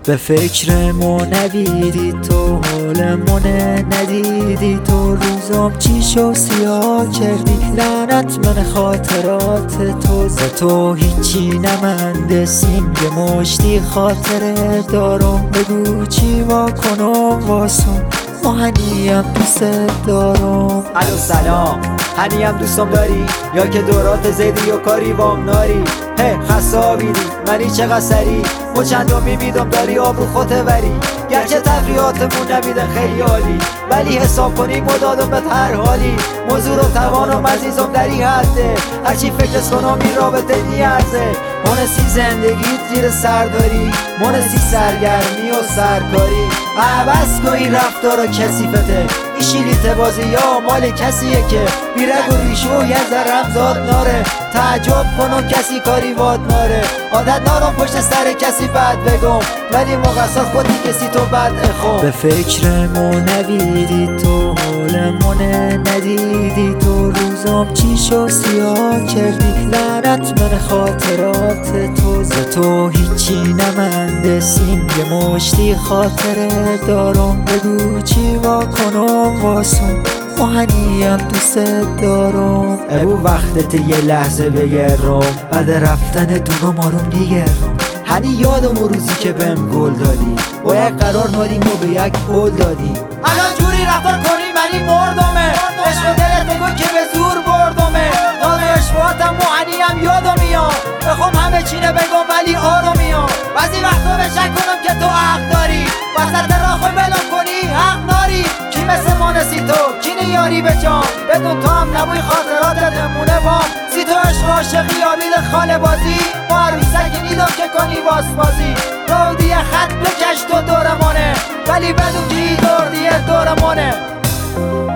به فکرمو نویدی تو، حالمو ندیدی تو، روزام چی شو سیاه کردی، لعنت من خاطرات تو، ز تو هیچی نمنده سیم، یه مشتی خاطره دارم، بگو چی واکنم واسم، ما هنیم دوست دارم. الو سلام، هنیم دوستم داری یا که دورات زیدی و کاری وام ناری؟ خسابیدی منی چقدر سری و چندم میبیدم داری آبرو خودت وری، گرچه تفریحاتمون نبیده خیلی عالی، ولی حساب کنی مدادم به هر حالی، موضوع رو توانم عزیزم در این حده، هرچی فکر کنم این رابطه نیازه، مونسی زندگیت زیر سر داری، مونسی سرگرمی و سرکاری، عوض کنی رفتار و کثیفته، این شیلیت بازی یا مال کسیه که بیرگ و ریشو یه ذرم زاد ناره، تعجب کنم کسی کاری واد ناره، عادت نارم پشت سر کسی بد بگم، ولی مقصر خودی کسی تو بد اخم. به فکرمو نویدی تو، حالمو ندیدی تو، روزام چی شو سیاه کردی، لعنت من خاطرات تو، ز تو هیچی نمنده سیم، یه مشتی خاطره دارم، بگو چی واکنم واسم، ما هنیم دوست دارم. ابو وقتت یه لحظه بگرم، بعد رفتن دونم آروم دیگرم، هنی یادم و روزی که بهم گل دادی، باید قرار ناریم و به یک قول دادی، الان جوری رفتار کنی منی مردمه، عشق و دلت بگو که به زور بردمه، ناز و اشواتم و هنیم یادم میاد، بخوام همه چینه بگم ولی آرومیام، بعضی وقتا به شک کنم که تو حق داری، وسط راهو بلم کنی حق ناری، کی مثل مانسی تو کی نیاری به جام، بدون تو هم نبوی خاطرات نمونه با، سی تو عشق عاشقی آبید خاله بازی، ما عروسک نیدم که کنی واسبازی، رودی خط بکش تو دورمانه، ولی بدون که دور دیه دورمانه.